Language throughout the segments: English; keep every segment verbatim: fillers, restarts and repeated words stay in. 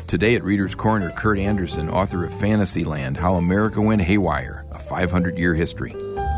Today at Reader's Corner, Kurt Andersen, author of Fantasyland, How America Went Haywire, a five hundred year history.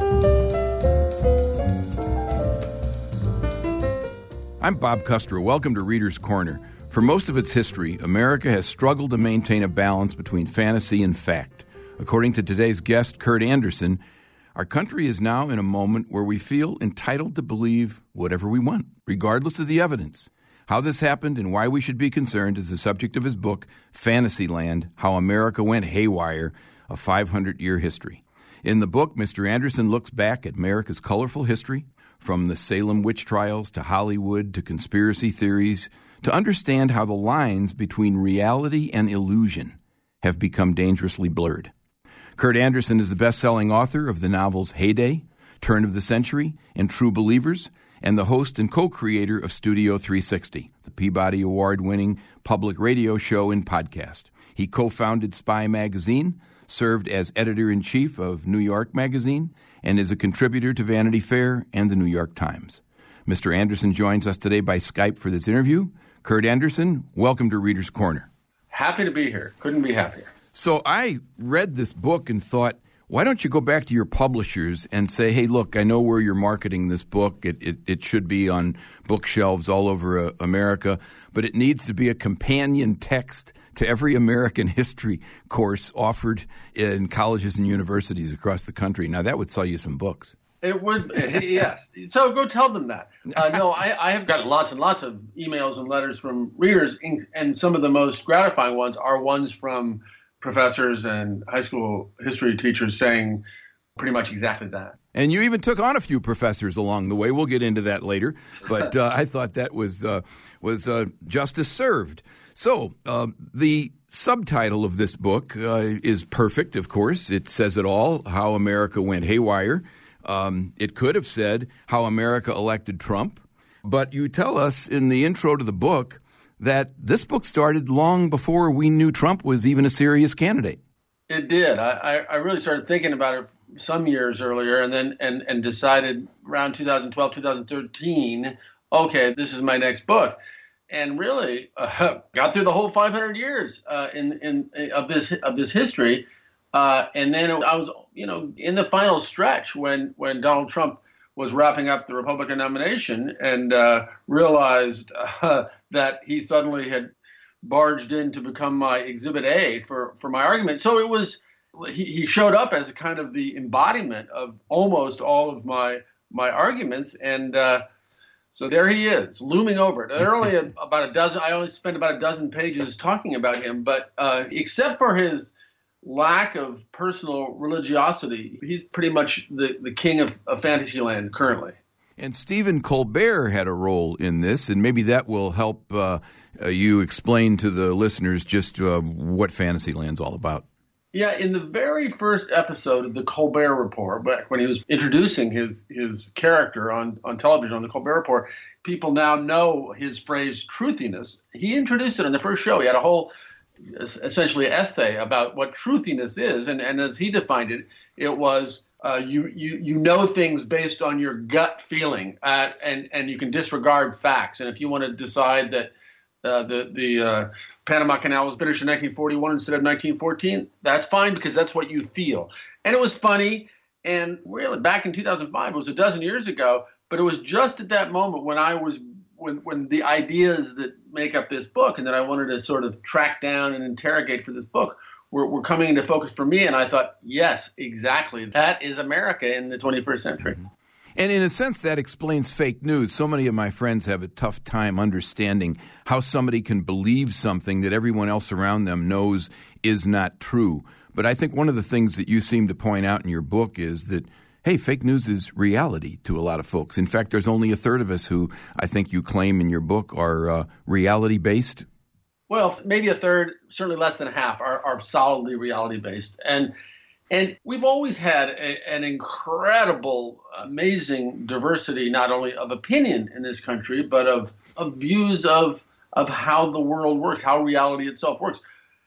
I'm Bob Custro. Welcome to Reader's Corner. For most of its history, America has struggled to maintain a balance between fantasy and fact. According to today's guest, Kurt Andersen, our country is now in a moment where we feel entitled to believe whatever we want, regardless of the evidence. How this happened and why we should be concerned is the subject of his book, Fantasyland, How America Went Haywire, a five hundred year history. In the book, Mister Andersen looks back at America's colorful history, from the Salem witch trials to Hollywood to conspiracy theories, to understand how the lines between reality and illusion have become dangerously blurred. Kurt Andersen is the best-selling author of the novels Heyday, Turn of the Century, and True Believers, and the host and co-creator of Studio three sixty, the Peabody Award-winning public radio show and podcast. He co-founded Spy Magazine, served as editor-in-chief of New York Magazine, and is a contributor to Vanity Fair and the New York Times. Mister Andersen joins us today by Skype for this interview. Kurt Andersen, welcome to Reader's Corner. Happy to be here. Couldn't be happier. So I read this book and thought, why don't you go back to your publishers and say, hey, look, I know where you're marketing this book. It it, it should be on bookshelves all over uh, America, but it needs to be a companion text to every American history course offered in colleges and universities across the country. Now, that would sell you some books. It would, yes. So go tell them that. Uh, no, I, I have got lots and lots of emails and letters from readers, and some of the most gratifying ones are ones from professors and high school history teachers saying pretty much exactly that. And you even took on a few professors along the way. We'll get into that later. But uh, I thought that was uh, was uh, justice served. So uh, the subtitle of this book uh, is perfect, of course. It says it all, How America Went Haywire. Um, it could have said How America Elected Trump. But you tell us in the intro to the book that this book started long before we knew Trump was even a serious candidate. It did. I, I really started thinking about it some years earlier and then and, and decided around two thousand twelve, two thousand thirteen, okay, this is my next book. And really uh, got through the whole five hundred years uh, in, in of this of this history. Uh, and then I was, you know, in the final stretch when, when Donald Trump was wrapping up the Republican nomination and uh, realized uh, that he suddenly had barged in to become my Exhibit A for, for my argument. So it was, he, he showed up as a kind of the embodiment of almost all of my my arguments. And uh, so there he is, looming over it. There are only a, about a dozen, I only spent about a dozen pages talking about him, but uh, except for his lack of personal religiosity, he's pretty much the, the king of, of Fantasyland currently. And Stephen Colbert had a role in this, and maybe that will help uh, uh, you explain to the listeners just uh, what Fantasyland's all about. Yeah, in the very first episode of the Colbert Report, back when he was introducing his his character on, on television on the Colbert Report, people now know his phrase truthiness. He introduced it on the first show. He had a whole essentially essay about what truthiness is, and, and as he defined it, it was uh, you, you you know things based on your gut feeling, uh, and and you can disregard facts. And if you want to decide that uh, the the uh, Panama Canal was finished in nineteen forty-one instead of nineteen fourteen, that's fine because that's what you feel. And it was funny, and really back in two thousand five, it was a dozen years ago, but it was just at that moment when I was when when the ideas that make up this book and that I wanted to sort of track down and interrogate for this book were, were coming into focus for me. And I thought, yes, exactly. That is America in the twenty-first century. And in a sense, that explains fake news. So many of my friends have a tough time understanding how somebody can believe something that everyone else around them knows is not true. But I think one of the things that you seem to point out in your book is that, hey, fake news is reality to a lot of folks. In fact, there's only a third of us who I think you claim in your book are uh, reality-based. Well, maybe a third, certainly less than half are, are solidly reality-based. And and we've always had a, an incredible, amazing diversity, not only of opinion in this country, but of, of views of, of how the world works, how reality itself works.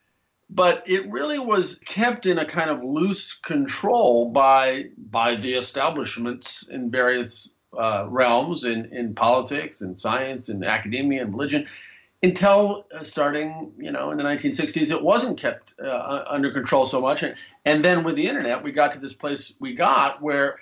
But it really was kept in a kind of loose control by by the establishments in various uh, realms, in, in politics and science and academia and religion. until uh, starting, you know, in the nineteen sixties, it wasn't kept uh, under control so much. And, and then with the internet, we got to this place we got where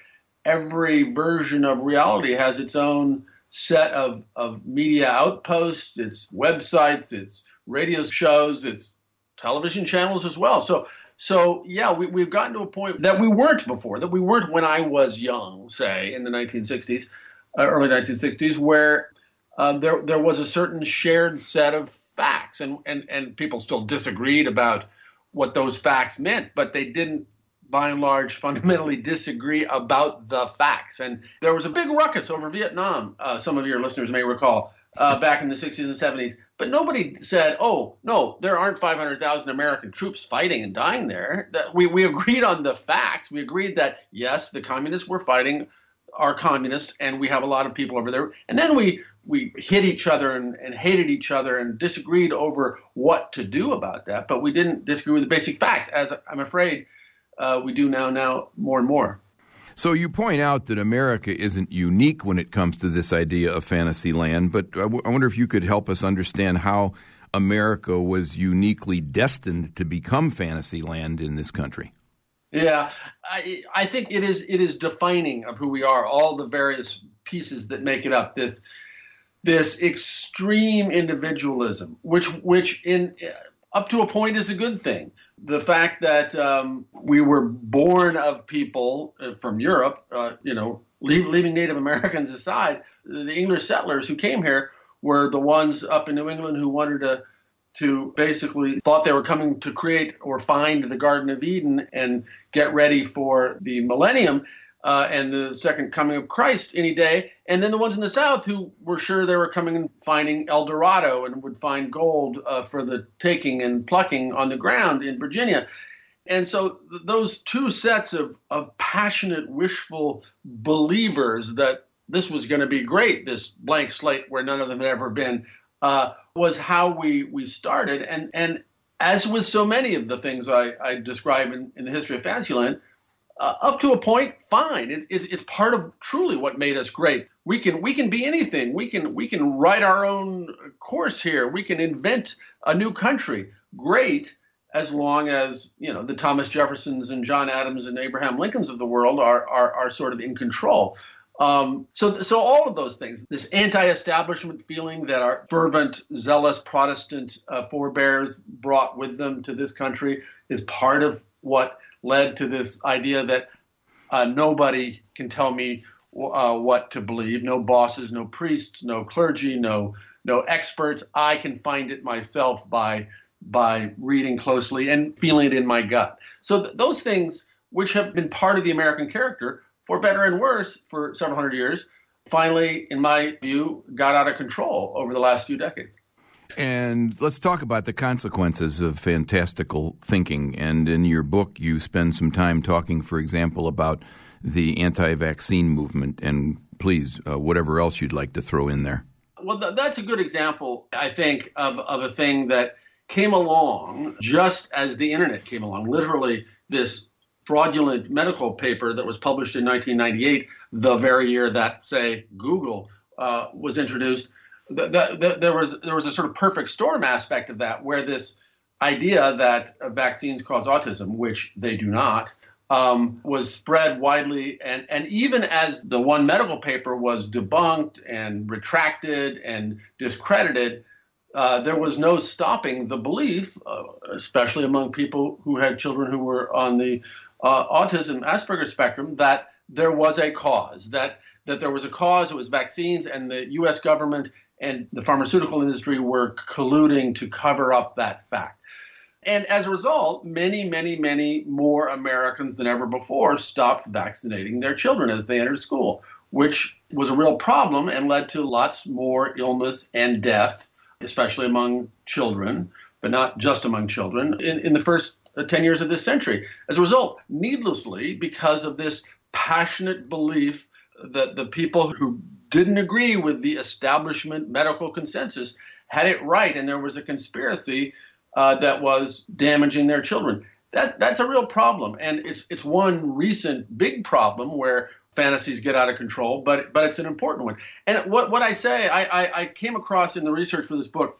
every version of reality has its own set of, of media outposts, its websites, its radio shows, its television channels as well. So, so yeah, we, we've gotten to a point that we weren't before, that we weren't when I was young, say, in the nineteen sixties, uh, early nineteen sixties, where uh, there there was a certain shared set of facts, and, and, and people still disagreed about what those facts meant, but they didn't, by and large, fundamentally disagree about the facts. And there was a big ruckus over Vietnam, uh, some of your listeners may recall, uh, back in the sixties and seventies. But nobody said, oh, no, there aren't five hundred thousand American troops fighting and dying there. That we, we agreed on the facts. We agreed that, yes, the communists were fighting are communists, and we have a lot of people over there. And then we we hit each other and, and hated each other and disagreed over what to do about that. But we didn't disagree with the basic facts, as I'm afraid uh, we do now, now more and more. So you point out that America isn't unique when it comes to this idea of fantasy land, but I, w- I wonder if you could help us understand how America was uniquely destined to become fantasy land in this country. Yeah, I, I think it is it is defining of who we are, all the various pieces that make it up. This this extreme individualism, which which in up to a point is a good thing. The fact that um, we were born of people uh, from Europe, uh, you know, leave, leaving Native Americans aside, the English settlers who came here were the ones up in New England who wanted to to basically thought they were coming to create or find the Garden of Eden and get ready for the millennium uh, and the second coming of Christ any day. And then the ones in the South who were sure they were coming and finding El Dorado and would find gold uh, for the taking and plucking on the ground in Virginia. And so th- those two sets of, of passionate, wishful believers that this was going to be great, this blank slate where none of them had ever been, uh, was how we, we started. And, and as with so many of the things I, I describe in, in the history of Fantasyland, uh, up to a point, fine. It, it, it's part of truly what made us great. We can we can be anything. We can we can write our own course here. We can invent a new country. Great, as long as, you know, the Thomas Jeffersons and John Adams and Abraham Lincolns of the world are are, are sort of in control. Um, so, so all of those things, this anti-establishment feeling that our fervent, zealous Protestant uh, forebears brought with them to this country is part of what led to this idea that uh, nobody can tell me uh, what to believe. No bosses, no priests, no clergy, no no experts. I can find it myself by by reading closely and feeling it in my gut. So th- those things, which have been part of the American character, for better and worse, for several hundred years, finally, in my view, got out of control over the last few decades. And let's talk about the consequences of fantastical thinking. And in your book, you spend some time talking, for example, about the anti-vaccine movement. And please, uh, whatever else you'd like to throw in there. Well, th- that's a good example, I think, of, of a thing that came along just as the internet came along. Literally, this fraudulent medical paper that was published in nineteen ninety-eight, the very year that, say, Google uh, was introduced, th- th- th- there was there was a sort of perfect storm aspect of that, where this idea that uh, vaccines cause autism, which they do not, um, was spread widely. And, and even as the one medical paper was debunked and retracted and discredited, Uh, there was no stopping the belief, uh, especially among people who had children who were on the uh, autism Asperger spectrum, that there was a cause, that that there was a cause. It was vaccines, and the U S government and the pharmaceutical industry were colluding to cover up that fact. And as a result, many, many, many more Americans than ever before stopped vaccinating their children as they entered school, which was a real problem and led to lots more illness and death, especially among children, but not just among children, in, in the first ten years of this century. As a result, needlessly, because of this passionate belief that the people who didn't agree with the establishment medical consensus had it right, and there was a conspiracy uh, that was damaging their children. That that's a real problem, and it's it's one recent big problem where fantasies get out of control, but but it's an important one. And what, what I say, I, I, I came across in the research for this book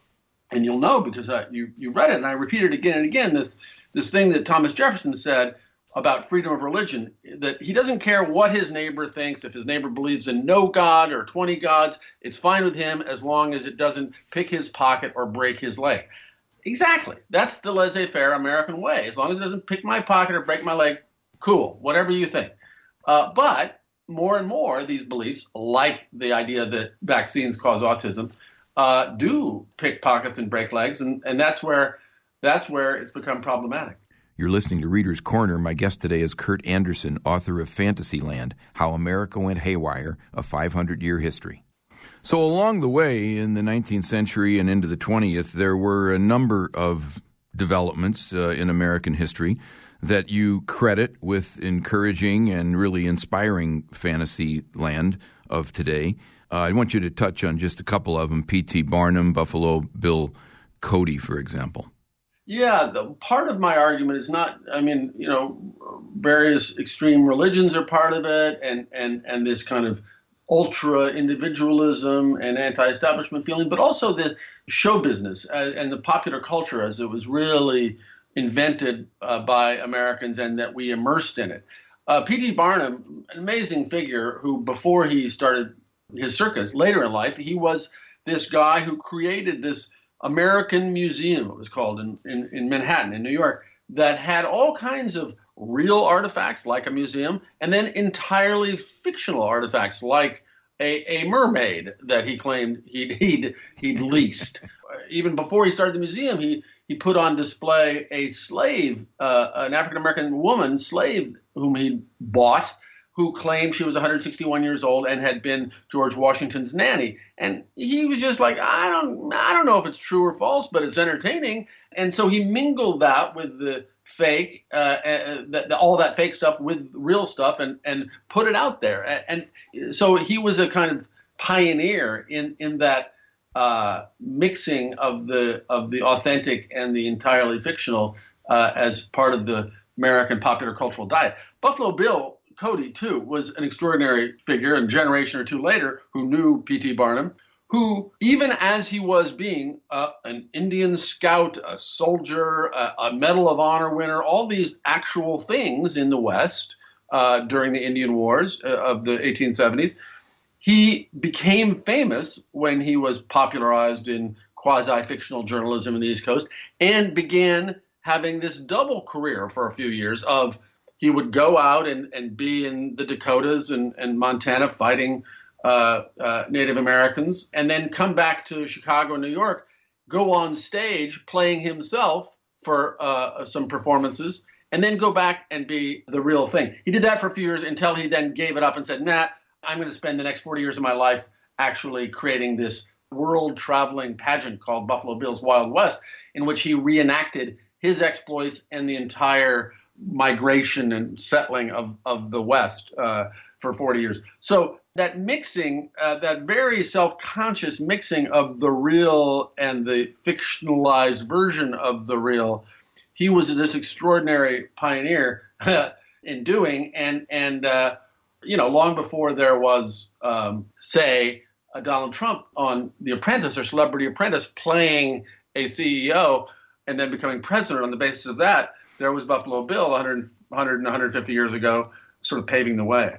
and you'll know because uh, you you read it, and I repeat it again and again. This this thing that Thomas Jefferson said about freedom of religion, that he doesn't care what his neighbor thinks. If his neighbor believes in no God or twenty gods, it's fine with him as long as it doesn't pick his pocket or break his leg. Exactly. That's the laissez-faire American way. As long as it doesn't pick my pocket or break my leg, cool, whatever you think. Uh, but more and more, these beliefs, like the idea that vaccines cause autism, uh, do pick pockets and break legs, and, and that's where that's where it's become problematic. You're listening to Reader's Corner. My guest today is Kurt Andersen, author of Fantasyland, How America Went Haywire, a five hundred year history. So along the way in the nineteenth century and into the twentieth, there were a number of developments uh, in American history that you credit with encouraging and really inspiring fantasy land of today. Uh, I want you to touch on just a couple of them, P T Barnum, Buffalo Bill Cody, for example. Yeah, the, part of my argument is not, I mean, you know, various extreme religions are part of it, and, and, and this kind of ultra-individualism and anti-establishment feeling, but also the show business and, and the popular culture as it was really invented uh, by Americans and that we immersed in it. Uh, P T Barnum, an amazing figure who, before he started his circus, later in life, he was this guy who created this American Museum, it was called, in, in, in Manhattan, in New York, that had all kinds of real artifacts, like a museum, and then entirely fictional artifacts, like a, a mermaid that he claimed he'd, he'd, he'd leased. Even before he started the museum, he, he put on display a slave, uh, an African-American woman slave whom he bought, who claimed she was one hundred sixty-one years old and had been George Washington's nanny. And he was just like, I don't I don't know if it's true or false, but it's entertaining. And so he mingled that with the fake, uh, uh, the, the, all that fake stuff with real stuff and, and put it out there. And, and so he was a kind of pioneer in, in that uh, mixing of the of the authentic and the entirely fictional uh, as part of the American popular cultural diet. Buffalo Bill Cody, too, was an extraordinary figure, a generation or two later, who knew P T Barnum, who, even as he was being uh, an Indian scout, a soldier, a, a Medal of Honor winner, all these actual things in the West uh, during the Indian Wars uh, of the eighteen seventies, he became famous when he was popularized in quasi-fictional journalism in the East Coast and began having this double career for a few years of he would go out and, and be in the Dakotas and, and Montana fighting uh, uh, Native Americans, and then come back to Chicago and New York, go on stage playing himself for uh, some performances, and then go back and be the real thing. He did that for a few years until he then gave it up and said, nah, I'm going to spend the next forty years of my life actually creating this world-traveling pageant called Buffalo Bill's Wild West, in which he reenacted his exploits and the entire migration and settling of, of the West uh, for forty years. So that mixing, uh, that very self-conscious mixing of the real and the fictionalized version of the real, he was this extraordinary pioneer in doing. And, and uh, you know, long before there was, um, say, uh, Donald Trump on The Apprentice or Celebrity Apprentice playing a C E O and then becoming president on the basis of that, there was Buffalo Bill one hundred, one hundred and one hundred fifty years ago, sort of paving the way.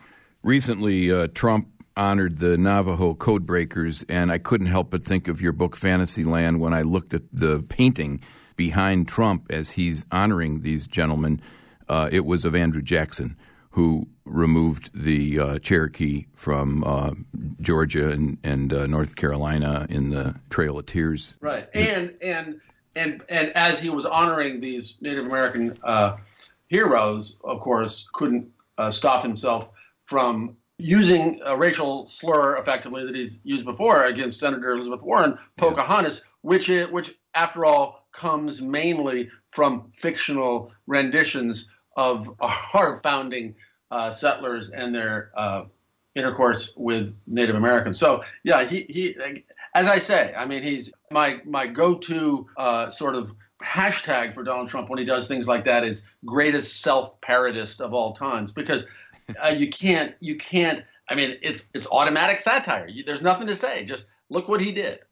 Recently, uh, Trump honored the Navajo code breakers, and I couldn't help but think of your book Fantasyland when I looked at the painting behind Trump as he's honoring these gentlemen. Uh, it was of Andrew Jackson, who removed the uh, Cherokee from uh, Georgia and, and uh, North Carolina in the Trail of Tears. Right, and and and and as he was honoring these Native American uh, heroes, of course, couldn't uh, stop himself from using a racial slur effectively that he's used before against Senator Elizabeth Warren, Pocahontas, yes. which is, which after all comes mainly from fictional renditions of our founding uh, settlers and their uh, intercourse with Native Americans. So yeah, he he as I say, I mean he's my my go-to uh, sort of hashtag for Donald Trump when he does things like that is greatest self-parodist of all times, because uh, you can't you can't I mean it's it's automatic satire. You, there's nothing to say. Just look what he did.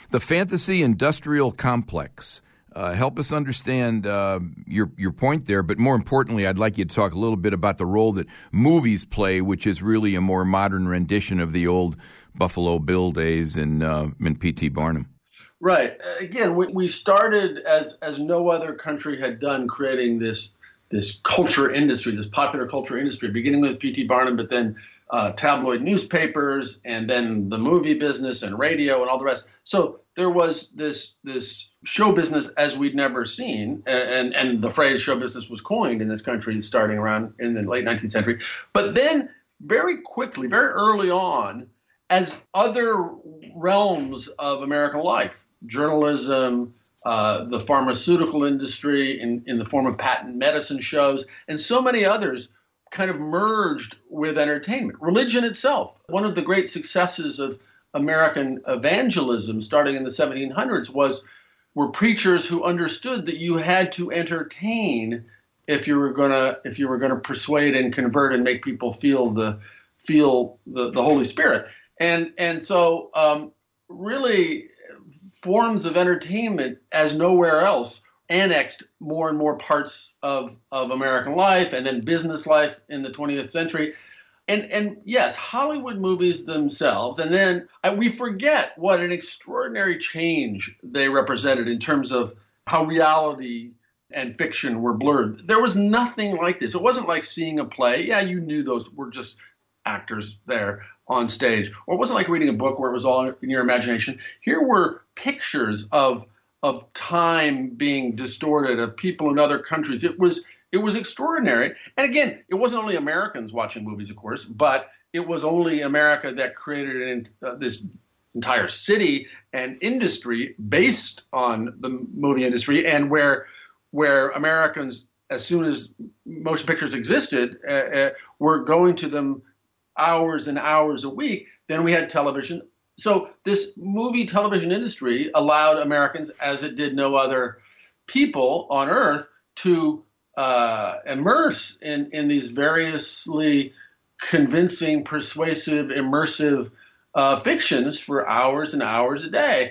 The fantasy industrial complex. Uh, help us understand uh, your your point there, but more importantly, I'd like you to talk a little bit about the role that movies play, which is really a more modern rendition of the old Buffalo Bill days in, uh, in P T. Barnum. Right. Again, we, we started as as no other country had done, creating this this culture industry, this popular culture industry, beginning with P T. Barnum, but then uh, tabloid newspapers, and then the movie business and radio and all the rest. So there was this this show business as we'd never seen, and and the phrase show business was coined in this country starting around in the late nineteenth century. But then very quickly, very early on, as other realms of American life, journalism, uh, the pharmaceutical industry in, in the form of patent medicine shows, and so many others kind of merged with entertainment. Religion itself, one of the great successes of American evangelism starting in the seventeen hundreds was were preachers who understood that you had to entertain if you were gonna if you were gonna persuade and convert and make people feel the feel the, the Holy Spirit. And and so um, really forms of entertainment as nowhere else annexed more and more parts of, of American life and then business life in the twentieth century. And and yes, Hollywood movies themselves, and then uh, we forget what an extraordinary change they represented in terms of how reality and fiction were blurred. There was nothing like this. It wasn't like seeing a play. Yeah, you knew those were just actors there on stage. Or it wasn't like reading a book where it was all in your imagination. Here were pictures of of time being distorted, of people in other countries. It was it was extraordinary. And again, it wasn't only Americans watching movies, of course, but it was only America that created an, uh, this entire city and industry based on the movie industry, and where where Americans, as soon as motion pictures existed, uh, uh, were going to them hours and hours a week. Then we had television. So this movie television industry allowed Americans, as it did no other people on earth, to uh, immerse in, in these variously convincing, persuasive, immersive uh, fictions for hours and hours a day.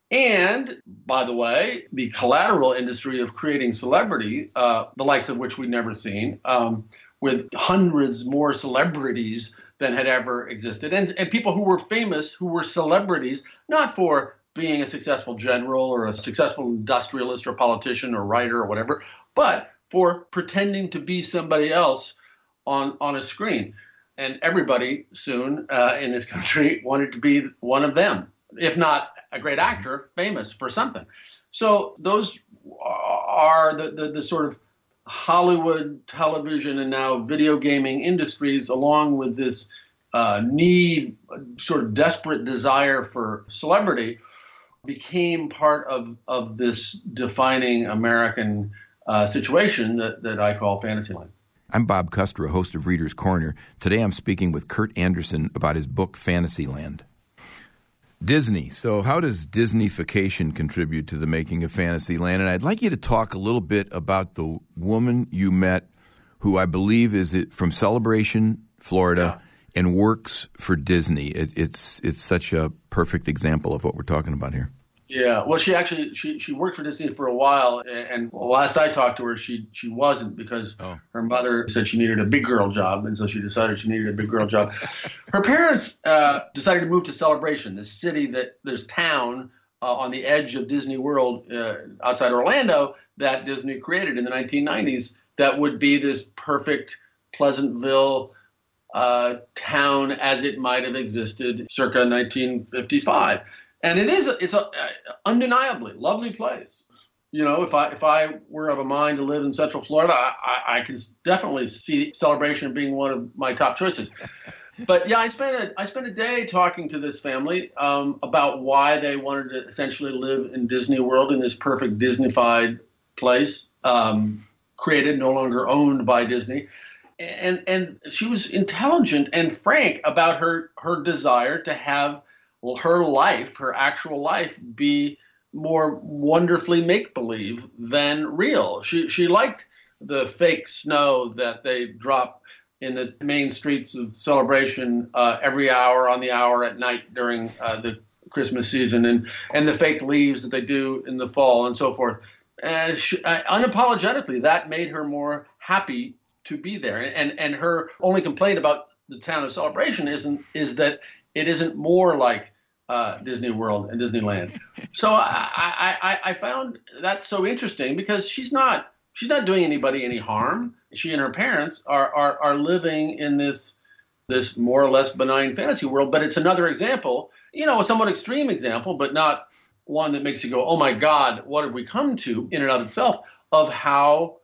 And, by the way, the collateral industry of creating celebrity, uh, the likes of which we'd never seen, um, with hundreds more celebrities than had ever existed. And, and people who were famous, who were celebrities, not for being a successful general or a successful industrialist or politician or writer or whatever, but for pretending to be somebody else on, on a screen. And everybody soon uh, in this country wanted to be one of them, if not a great actor, famous for something. So those are the, the, the sort of Hollywood, television, and now video gaming industries, along with this uh, need, sort of desperate desire for celebrity, became part of, of this defining American uh, situation that, that I call Fantasyland. I'm Bob Custer, host of Reader's Corner. Today I'm speaking with Kurt Andersen about his book, Fantasyland. Disney. So how does Disneyfication contribute to the making of Fantasyland? And I'd like you to talk a little bit about the woman you met who I believe is from Celebration, Florida, yeah, and works for Disney. It, it's it's such a perfect example of what we're talking about here. Yeah, well, she actually she she worked for Disney for a while, and last I talked to her, she she wasn't, because oh. her mother said she needed a big girl job, and so she decided she needed a big girl job. Her parents uh, decided to move to Celebration, this city that this town uh, on the edge of Disney World uh, outside Orlando that Disney created in the nineteen nineties. That would be this perfect Pleasantville uh, town as it might have existed circa nineteen fifty-five. And it is, it's a, undeniably lovely place. You know, if I if I were of a mind to live in Central Florida, I, I, I can definitely see Celebration being one of my top choices. But yeah, I spent a, I spent a day talking to this family um, about why they wanted to essentially live in Disney World, in this perfect Disneyfied place, um, created, no longer owned by Disney. And and she was intelligent and frank about her her desire to have Well, her life, her actual life, be more wonderfully make-believe than real. She she liked the fake snow that they drop in the main streets of Celebration uh, every hour on the hour at night during uh, the Christmas season and, and the fake leaves that they do in the fall and so forth. Uh, she, uh, unapologetically, that made her more happy to be there. And, and her only complaint about the town of Celebration isn't is that it isn't more like uh, Disney World and Disneyland. So I, I, I, I found that so interesting because she's not she's not doing anybody any harm. She and her parents are are, are living in this this more or less benign fantasy world. But it's another example, you know, a somewhat extreme example, but not one that makes you go, oh my God, what have we come to in and of itself, of how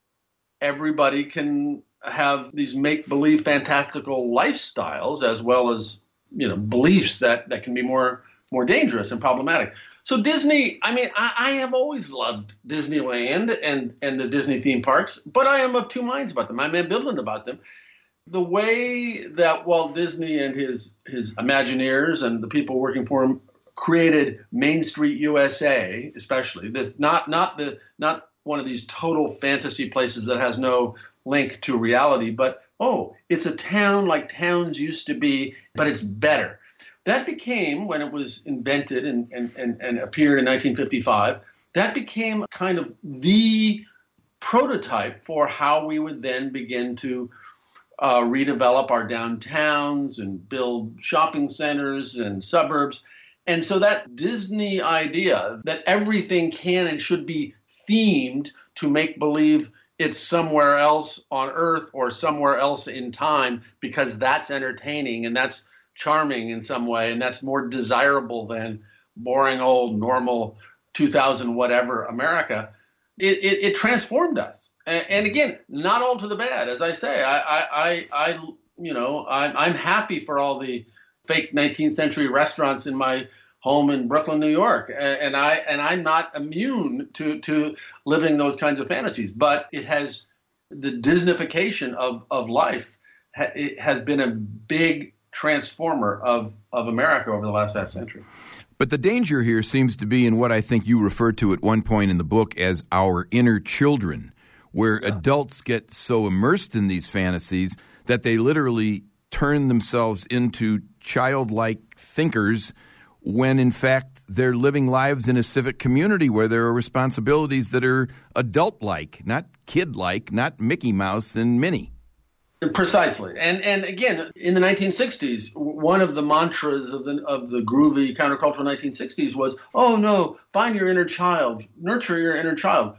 everybody can have these make-believe fantastical lifestyles as well as, you know, beliefs that, that can be more more dangerous and problematic. So Disney, I mean, I, I have always loved Disneyland and, and the Disney theme parks, but I am of two minds about them. I'm ambivalent about them. The way that Walt Disney and his his Imagineers and the people working for him created Main Street U S A, especially this, not not the not one of these total fantasy places that has no link to reality, but oh, it's a town like towns used to be, but it's better. That became, when it was invented and, and, and, and appeared in nineteen fifty-five, that became kind of the prototype for how we would then begin to uh, redevelop our downtowns and build shopping centers and suburbs. And so that Disney idea that everything can and should be themed to make believe it's somewhere else on Earth or somewhere else in time because that's entertaining and that's charming in some way and that's more desirable than boring old normal two thousand whatever America. It, it, it transformed us. And, and again, not all to the bad. As I say, I, I, I, I you know, I'm, I'm happy for all the fake nineteenth century restaurants in my home in Brooklyn, New York, and, and I and I'm not immune to to living those kinds of fantasies. But it has the Disneyfication of of life. Ha, it has been a big transformer of of America over the last half century. But the danger here seems to be in what I think you referred to at one point in the book as our inner children, where yeah. adults get so immersed in these fantasies that they literally turn themselves into childlike thinkers when, in fact, they're living lives in a civic community where there are responsibilities that are adult-like, not kid-like, not Mickey Mouse and Minnie. Precisely. And and again, in the nineteen sixties, one of the mantras of the of the groovy countercultural nineteen sixties was, oh, no, find your inner child, nurture your inner child.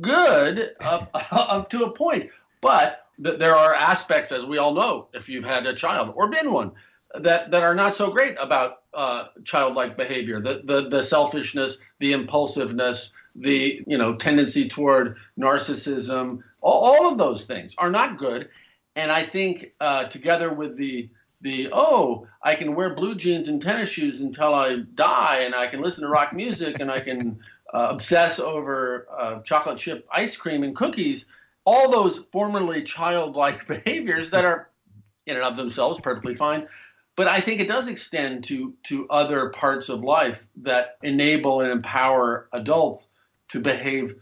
Good up, up to a point. But th- there are aspects, as we all know, if you've had a child or been one, that, that are not so great about uh, childlike behavior, the, the the selfishness, the impulsiveness, the you know tendency toward narcissism. All, all of those things are not good. And I think uh, together with the the oh, I can wear blue jeans and tennis shoes until I die, and I can listen to rock music, and I can uh, obsess over uh, chocolate chip ice cream and cookies. All those formerly childlike behaviors that are in and of themselves perfectly fine. But I think it does extend to to other parts of life that enable and empower adults to behave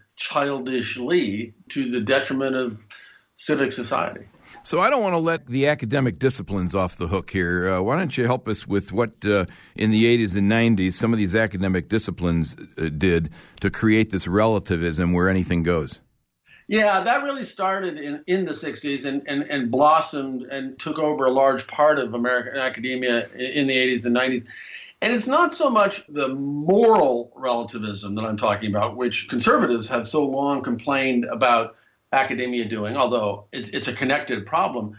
childishly to the detriment of civic society. So I don't want to let the academic disciplines off the hook here. Uh, why don't you help us with what uh, in the eighties and nineties some of these academic disciplines uh, did to create this relativism where anything goes? Yeah, that really started in, in the sixties and, and, and blossomed and took over a large part of American academia in the eighties and nineties. And it's not so much the moral relativism that I'm talking about, which conservatives have so long complained about academia doing, although it's, it's a connected problem.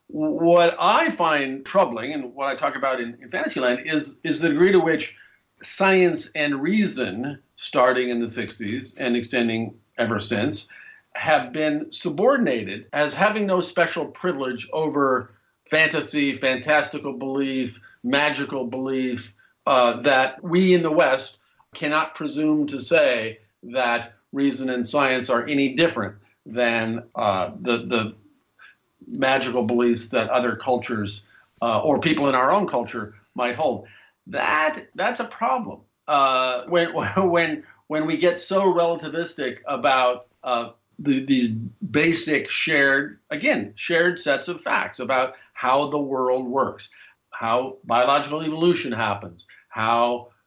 What I find troubling, and what I talk about in, in Fantasyland, is, is the degree to which science and reason, starting in the sixties and extending ever since, have been subordinated as having no special privilege over fantasy, fantastical belief, magical belief, uh, that we in the West cannot presume to say that reason and science are any different than uh, the, the magical beliefs that other cultures uh, or people in our own culture might hold. That that's a problem. Uh, when when when we get so relativistic about uh, the, these basic shared, again, shared sets of facts about how the world works, how biological evolution happens, how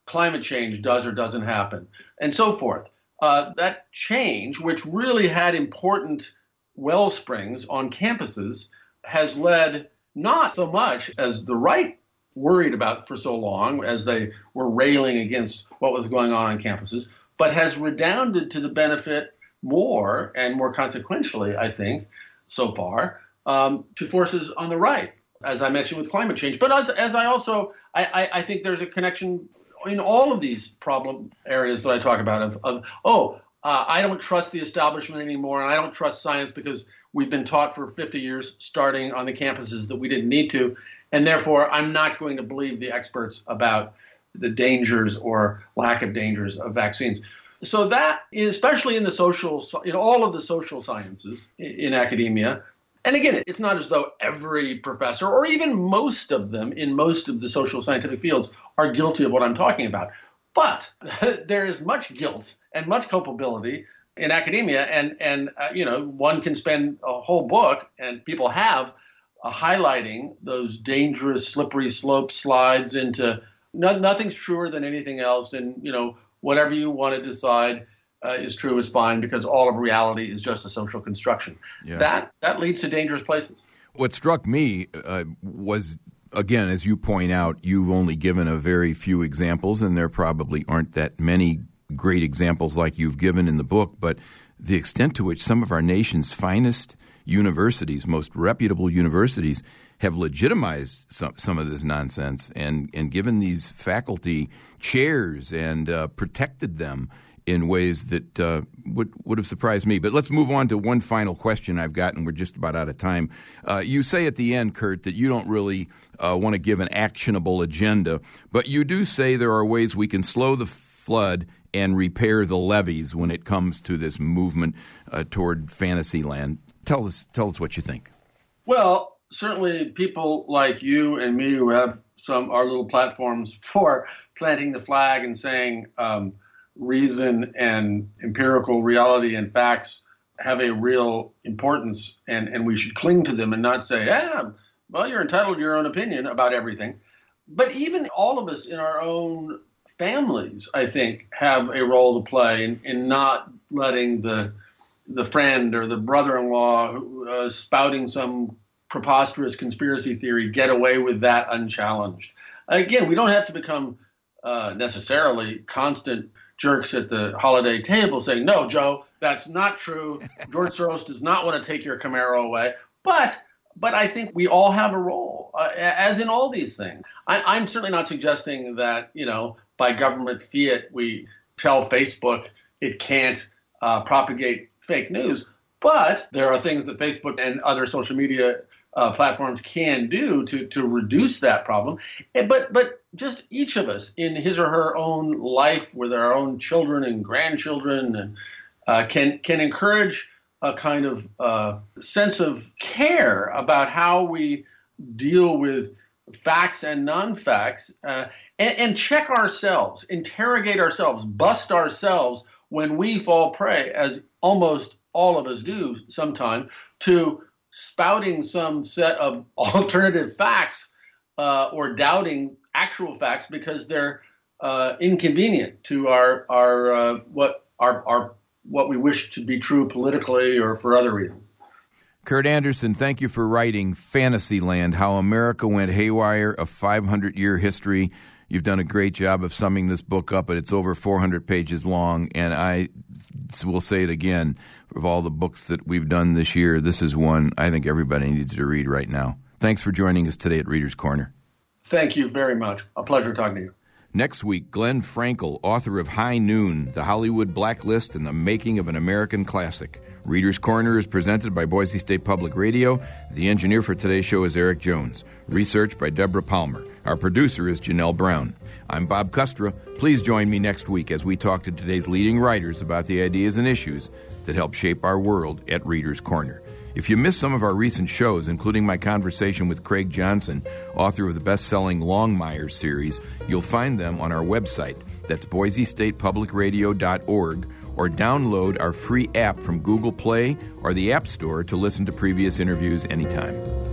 climate change does or doesn't happen, and so forth. Uh, that change, which really had important well springs on campuses, has led not so much as the right worried about for so long as they were railing against what was going on on campuses, but has redounded to the benefit more and more consequentially, I think, so far, um, to forces on the right, as I mentioned with climate change. But as, as I also, I, I, I think there's a connection in all of these problem areas that I talk about of, of oh, uh, I don't trust the establishment anymore, and I don't trust science because we've been taught for fifty years starting on the campuses that we didn't need to. And therefore, I'm not going to believe the experts about the dangers or lack of dangers of vaccines. So that, especially in the social, in all of the social sciences in academia, and again, it's not as though every professor or even most of them in most of the social scientific fields are guilty of what I'm talking about. But there is much guilt and much culpability in academia, and and uh, you know, one can spend a whole book, and people have, Uh, highlighting those dangerous slippery slope slides into no, nothing's truer than anything else. And, you know, whatever you want to decide uh, is true is fine because all of reality is just a social construction. Yeah. That that leads to dangerous places. What struck me uh, was, again, as you point out, you've only given a very few examples, and there probably aren't that many great examples like you've given in the book, but the extent to which some of our nation's finest universities, most reputable universities, have legitimized some, some of this nonsense and, and given these faculty chairs and uh, protected them in ways that uh, would would have surprised me. But let's move on to one final question I've got, and we're just about out of time. Uh, you say at the end, Kurt, that you don't really uh, want to give an actionable agenda, but you do say there are ways we can slow the flood and repair the levees when it comes to this movement uh, toward fantasy land. Tell us, tell us what you think. Well, certainly people like you and me who have some our little platforms for planting the flag and saying um, reason and empirical reality and facts have a real importance, and, and we should cling to them and not say, yeah, well, you're entitled to your own opinion about everything. But even all of us in our own families, I think, have a role to play in, in not letting the the friend or the brother-in-law who, uh, spouting some preposterous conspiracy theory get away with that unchallenged. Again, we don't have to become uh, necessarily constant jerks at the holiday table saying, no, Joe, that's not true. George Soros does not want to take your Camaro away. But but I think we all have a role, uh, as in all these things. I, I'm certainly not suggesting that, you know, by government fiat we tell Facebook it can't uh, propagate fake news. But there are things that Facebook and other social media uh, platforms can do to to reduce that problem. But but just each of us in his or her own life with our own children and grandchildren and uh, can can encourage a kind of uh, sense of care about how we deal with facts and non-facts, uh, and, and check ourselves, interrogate ourselves, bust ourselves when we fall prey, as almost all of us do sometime, to spouting some set of alternative facts uh, or doubting actual facts because they're uh, inconvenient to our our uh, what our our what we wish to be true politically or for other reasons. Kurt Andersen, thank you for writing Fantasyland, How America Went Haywire, a five hundred year history. You've done a great job of summing this book up, but it's over four hundred pages long, and I will say it again, of all the books that we've done this year, this is one I think everybody needs to read right now. Thanks for joining us today at Reader's Corner. Thank you very much. A pleasure talking to you. Next week, Glenn Frankel, author of High Noon, The Hollywood Blacklist and the Making of an American Classic. Reader's Corner is presented by Boise State Public Radio. The engineer for today's show is Eric Jones. Research by Deborah Palmer. Our producer is Janelle Brown. I'm Bob Custra. Please join me next week as we talk to today's leading writers about the ideas and issues that help shape our world at Reader's Corner. If you missed some of our recent shows, including my conversation with Craig Johnson, author of the best-selling Longmire series, you'll find them on our website. That's boise state public radio dot org, or download our free app from Google Play or the App Store to listen to previous interviews anytime.